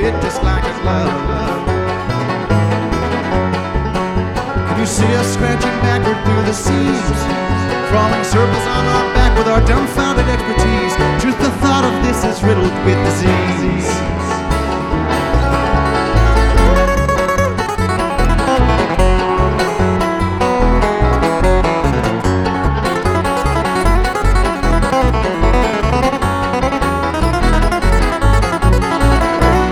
it just like it's love. Can you see us scratching backward through the seas, crawling circles on our back with our dumbfounded expertise? Truth, the thought of this is riddled with